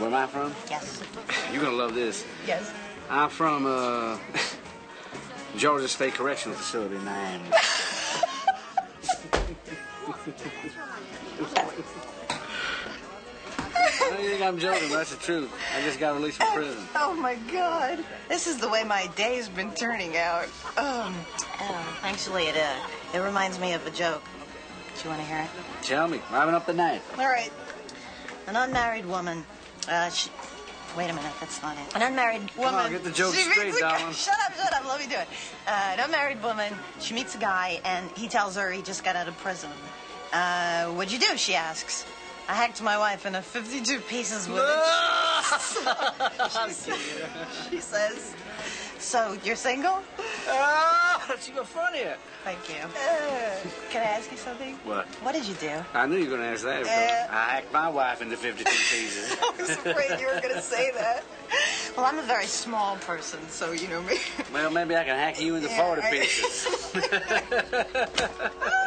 Where am I from? Yes. You're gonna love this. Yes. I'm from Georgia State Correctional Facility in Miami. You think I'm joking, but that's the truth. I just got released from prison. Oh my God. This is the way my day's been turning out. Actually, it reminds me of a joke. Do you want to hear it? Tell me. Rhyming up the night. All right. An unmarried woman. Wait a minute, that's not it. An unmarried woman. Come on, get the joke straight, darling. Shut up, let me do it. An unmarried woman, she meets a guy, and he tells her he just got out of prison. What'd you do, she asks. I hacked my wife into 52 pieces with it. She says, so you're single? She got funnier. Thank you. Can I ask you something? What? What did you do? I knew you were going to ask that. I hacked my wife into 52 pieces. I was afraid you were going to say that. Well, I'm a very small person, so you know me. Well, maybe I can hack you into 40 pieces.